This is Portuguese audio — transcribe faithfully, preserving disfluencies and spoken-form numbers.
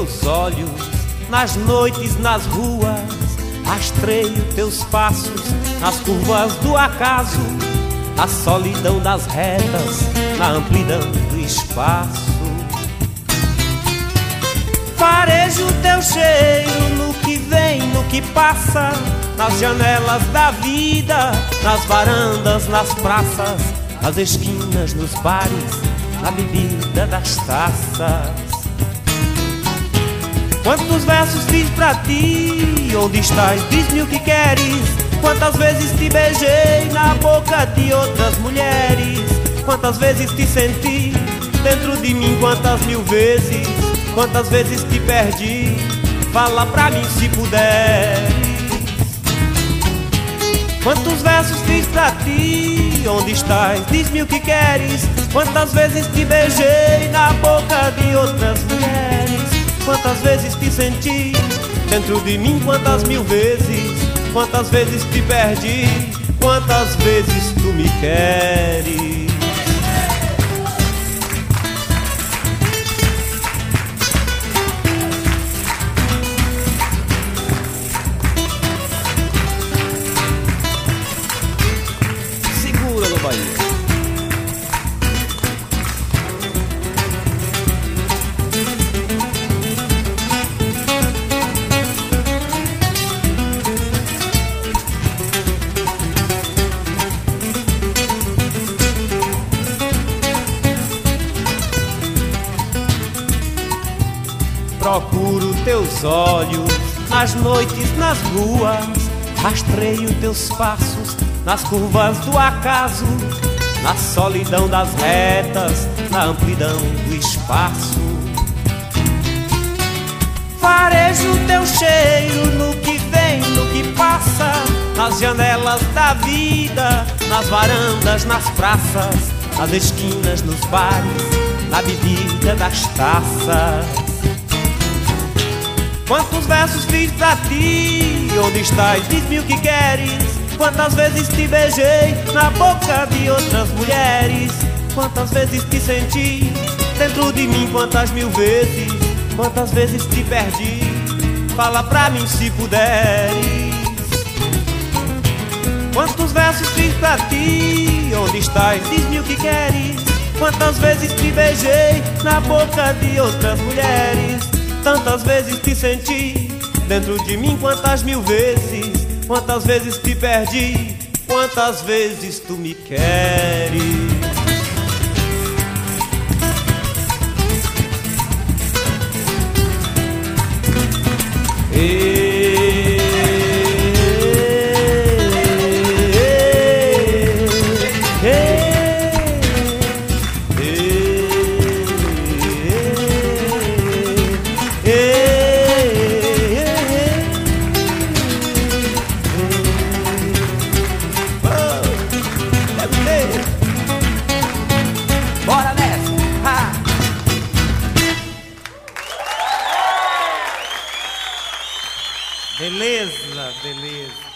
teus olhos nas noites, nas ruas, rastreio teus passos nas curvas do acaso, na solidão das retas, na amplidão do espaço. Farejo teu cheiro no que vem, no que passa, nas janelas da vida, nas varandas, nas praças, nas esquinas, nos bares, na bebida das taças. Quantos versos fiz pra ti? Onde estás? Diz-me o que queres. Quantas vezes te beijei na boca de outras mulheres? Quantas vezes te senti dentro de mim? Quantas mil vezes? Quantas vezes te perdi? Fala pra mim se puderes. Quantos versos fiz pra ti? Onde estás? Diz-me o que queres. Quantas vezes te beijei na boca de outras mulheres? Quantas vezes te senti dentro de mim? Quantas mil vezes? Quantas vezes te perdi? Quantas vezes tu me queres? Segura no Bahia. Procuro teus olhos nas noites, nas ruas, rastreio teus passos nas curvas do acaso, na solidão das retas, na amplidão do espaço. Farejo teu cheiro no que vem, no que passa, nas janelas da vida, nas varandas, nas praças, nas esquinas, nos bares, na bebida das taças. Quantos versos fiz pra ti? Onde estás? Diz-me o que queres. Quantas vezes te beijei na boca de outras mulheres? Quantas vezes te senti dentro de mim? Quantas mil vezes? Quantas vezes te perdi? Fala pra mim se puderes. Quantos versos fiz pra ti? Onde estás? Diz-me o que queres. Quantas vezes te beijei na boca de outras mulheres? Tantas vezes te senti dentro de mim. Quantas mil vezes? Quantas vezes te perdi? Quantas vezes tu me queres? Bora nessa! Ha! Beleza, beleza.